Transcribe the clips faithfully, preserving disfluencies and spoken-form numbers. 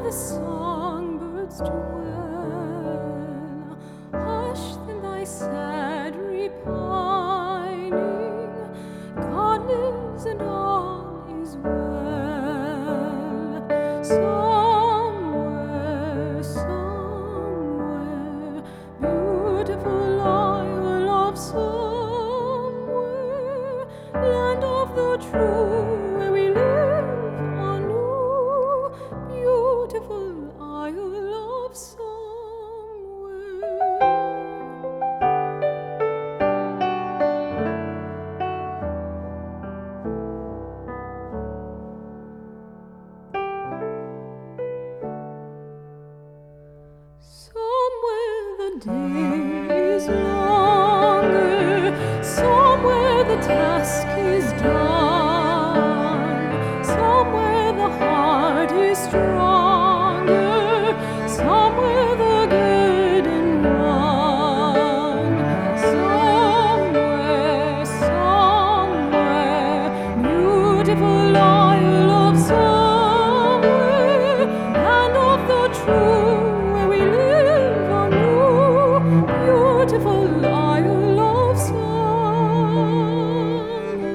the songbirds dwell, hushed in thy sad repining, God lives and all is well. Somewhere, somewhere, beautiful isle of somewhere, land of the true, where we live anew, beautiful isle of somewhere. Somewhere the day is longer, somewhere the task is done, somewhere the heart is stronger, somewhere the good and one. Somewhere, somewhere, beautiful isle of somewhere, land of the true, where we live anew, beautiful isle of somewhere.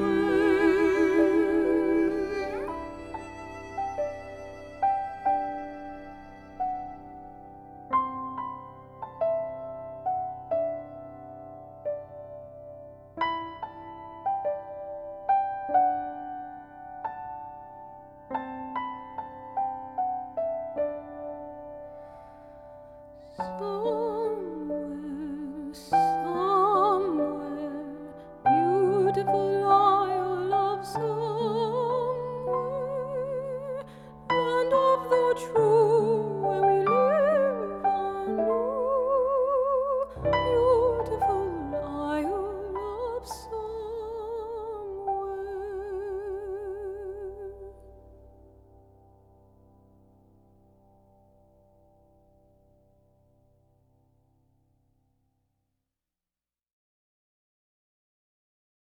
Somewhere, somewhere, beautiful isle of somewhere, land of the true.